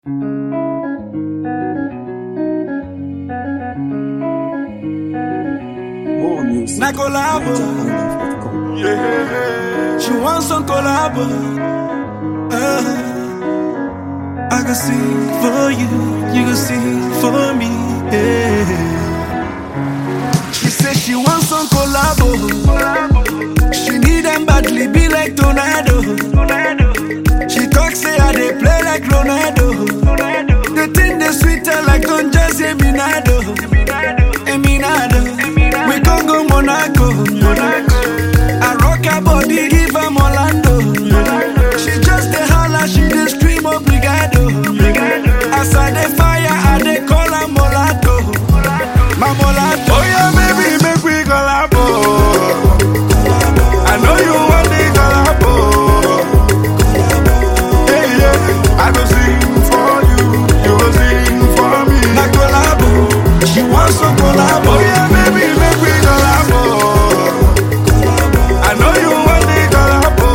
More music. Na collabo. Yeah. She wants some collabo. I can sing for you, you can sing for me. Yeah. She said she wants some collabo. She need them badly, be like tornado. She talk say I dey play like Ronaldo. The thing they sweeter like Don Jazzy Eminado. We can go Monaco. I rock her body, give her Orlando. She just a holla, she dey scream obrigado. As I dey fire, I dey call her Molato. My Molato. Oh yeah, baby, make we collabo. I know you want the collabo. Yeah, yeah. I go sing for you, you go sing for me. Na collabo. She wants some collabo. Oh yeah, baby, make we collabo. I know you want the collabo.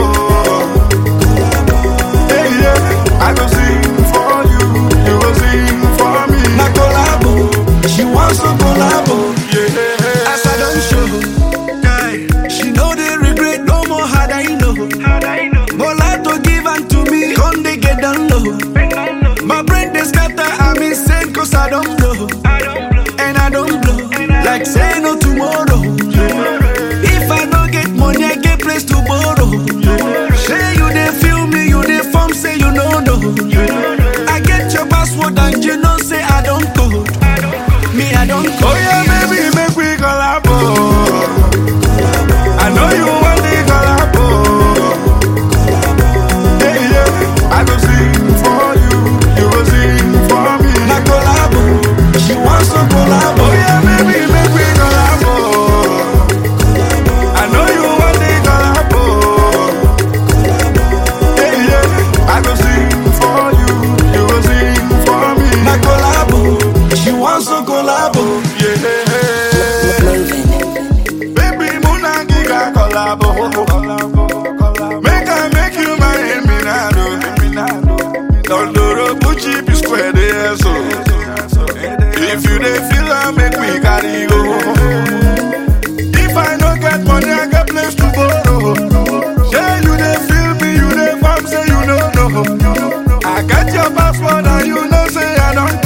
Yeah, yeah. I go sing for you, you go sing for me. Na collabo. She wants some collabo. Yeah. As I don't show, guy, she know they regret no more. How I know? Molato give and to me, come they get down low. My brain they scatter, I'm insane 'cause I don't blow, and I don't blow like say no tomorrow. If I don't get money, I get place to borrow. Say you they feel me, you they form, say you know no. I get your password and you know say I don't code. Me I don't Oh code. yeah, baby, make we collabo. I know you want the collabo. Yeah, yeah. I go sing for you, you go sing for me. Na collabo. She wants some collabo. Oh yeah, baby, make we collabo. I know you want the collabo. Yeah, yeah. I go sing for you, you go sing for me. Na collabo. She wants some collabo. Yeah. Baby, Muna Giga collabo. Make I make you my Eminado. Dondoro Gucci be square there, so if you dey feel I make me carry go. If I no get money, I get place to borrow. Say you dey feel me, you dey farm, say you no know. I get your passport and you know say I don't